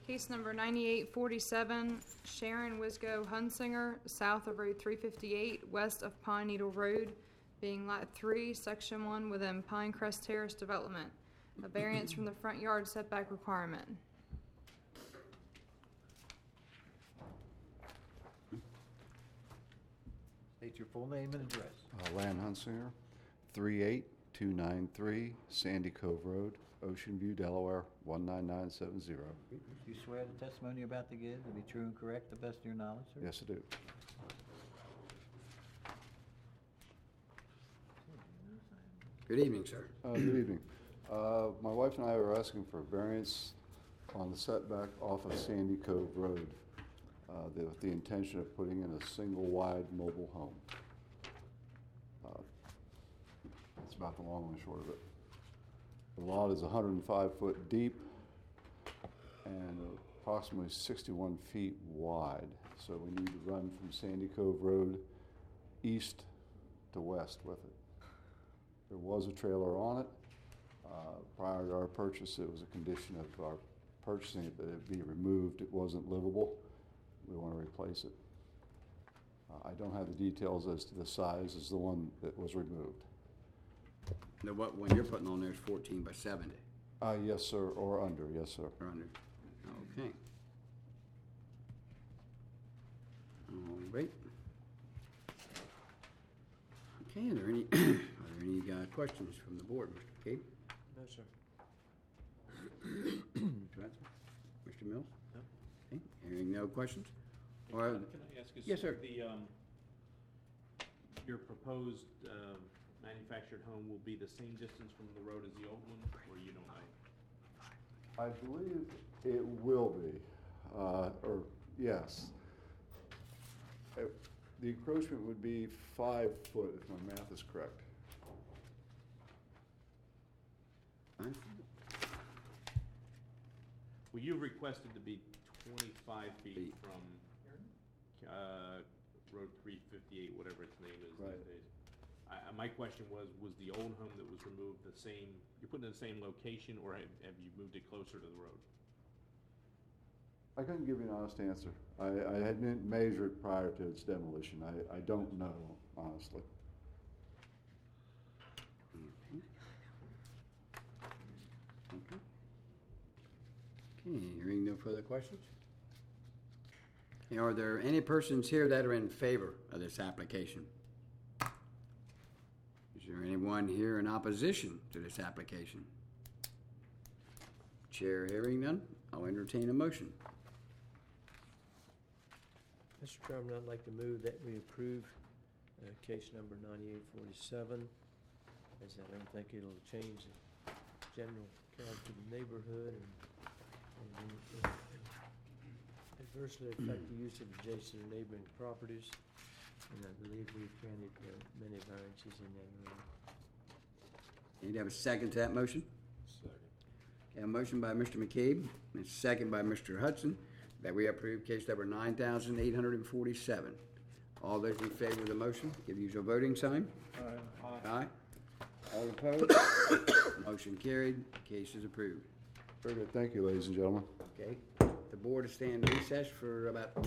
Case number 9847, Sharon Wisgo Hunsinger, south of Road 358, west of Pine Needle Road, being Lot 3, Section 1 within Pinecrest Terrace Development. A variance from the front yard setback requirement. State your full name and address. Lan Hunsinger, 38293 Sandy Cove Road, Ocean View, Delaware, 19970. Do you swear the testimony you're about to give to be true and correct, to the best of your knowledge, sir? Yes, I do. Good evening, sir. Good evening. My wife and I are asking for a variance on the setback off of Sandy Cove Road with the intention of putting in a single wide mobile home. That's about the long and short of it. The lot is 105 foot deep and approximately 61 feet wide. So we need to run from Sandy Cove Road east to west with it. There was a trailer on it. Prior to our purchase, it was a condition of our purchasing it that it be removed. It wasn't livable. We want to replace it. I don't have the details as to the size as the one that was removed. The one you're putting on there is 14 by 70. Yes, sir, or under. Yes, sir. Or under. Okay. All right. Okay, are there any questions from the board, Mr. McCabe? No, sir. Mr. Hudson? Mr. Mills? No. Okay, hearing no questions? Can I ask you Yes, sir. Your proposed manufactured home will be the same distance from the road as the old one, or you don't know? I believe it will be, or yes. The encroachment would be 5 foot, if my math is correct. 5? Well, you requested to be 25 feet from Road 358, whatever its name is Right. these days. My question was the old home that was removed the same, you're putting it in the same location, or have you moved it closer to the road? I couldn't give you an honest answer. I hadn't measured prior to its demolition. I don't know, honestly. Okay, hearing no further questions? Are there any persons here that are in favor of this application? Is there anyone here in opposition to this application? Chair hearing none, I'll entertain a motion. Mr. Chairman, I'd like to move that we approve case number 9847, as I don't think it'll change the general character of the neighborhood and adversely affect the use of adjacent and neighboring properties. And I believe we've granted many variances in that area. Need to have a second to that motion? Second. Okay, a motion by Mr. McCabe, and a second by Mr. Hudson, that we approve case number 9847. All those in favor of the motion, give the usual voting sign. Aye. Aye. All opposed? Motion carried. Case is approved. Very good. Thank you, ladies and gentlemen. Okay. The board will stand in recess for about